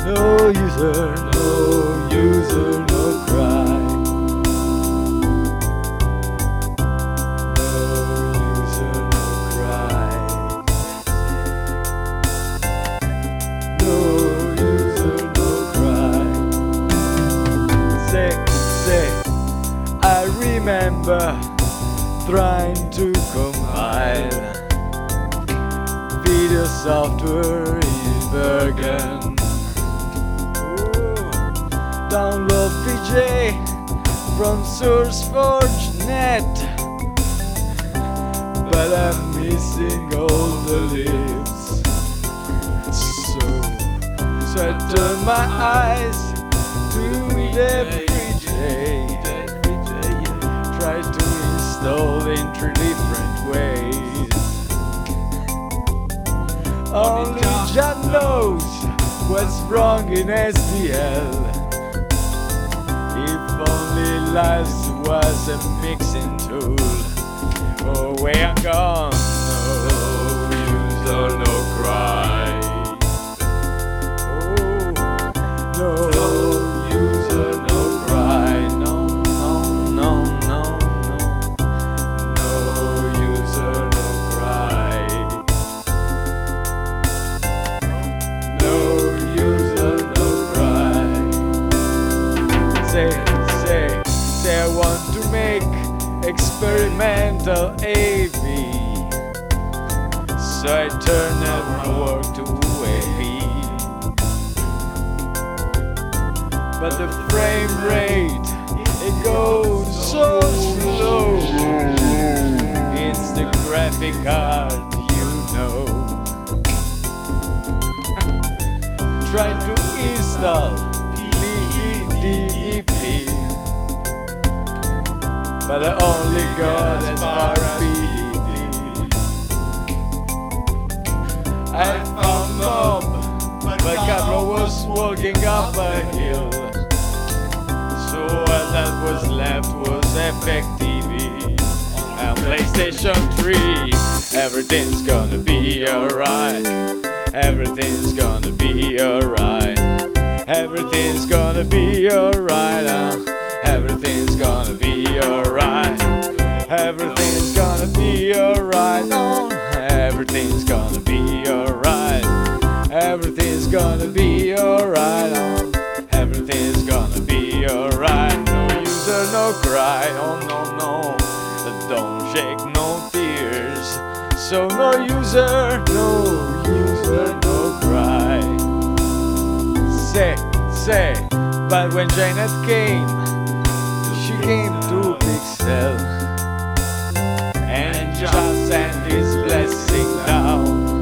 No user, no user, no cry. No user, no cry. No user, no cry. Say, I remember trying to compile video software in Bergen. Download VJ from SourceForge.net, but I'm missing all the leaves. So I turn my eyes to the VJ. Try to install in 3 different ways. Only John knows what's wrong in SDL. If only Laz was a mixing tool. Oh, where I'm gone. No user, no cry. Oh, no user, no cry. No, no, no, no, no. No user, no cry. No user, no cry. Say I want to make experimental AV. So I turn my work to AV. But the frame rate, it goes so slow. It's the graphic card, you know. Try to install DEP, but I only got as far as PDD. I found Mob, but Cabro was walking up a hill. So all that was left was FXTV and PlayStation 3. Everything's gonna be alright. Everything's gonna be alright. Everything's gonna be alright. Everything's gonna be alright. Everything's gonna be alright. Oh, everything's gonna be alright. Everything's gonna be alright. Oh, everything's gonna be alright. No user, no cry. Oh no, no. Don't shed no tears. So no user, no cry. Say, but when Janet came, she came to Pixel and just sent his blessing down.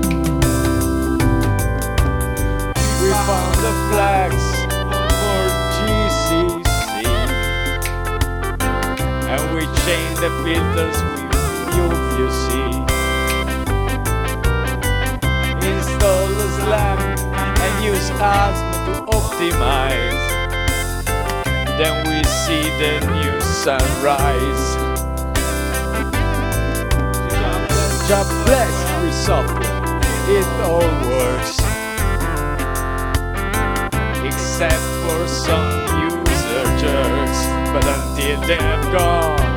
We found the flags for GCC and we changed the filters with UVC. Install the slam and use Asm to optimize. Then we see the new sunrise. God bless free software, it all works. Except for some user jerks, but until they're gone.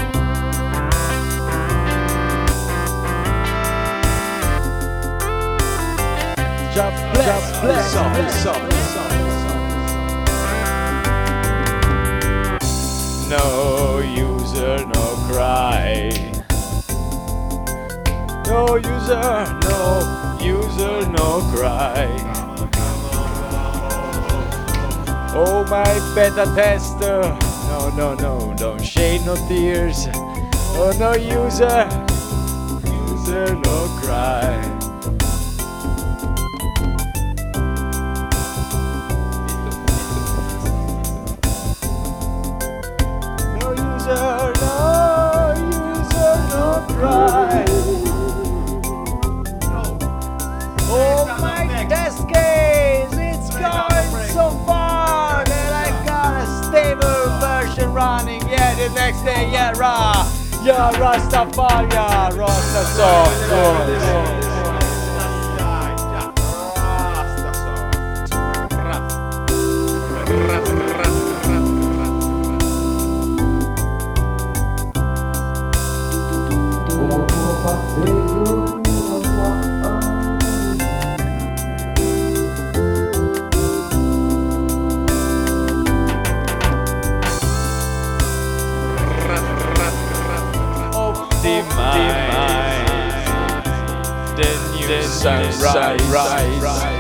God bless free software. No user, no cry. No user, no cry. Oh my beta tester, no, don't shed no tears. Oh no user, no cry. Right. Oh my test case, it's going so far that I got a stable version running. Yeah, the next day, yeah, Rastafari, Rastafari. demise, the new sunrise.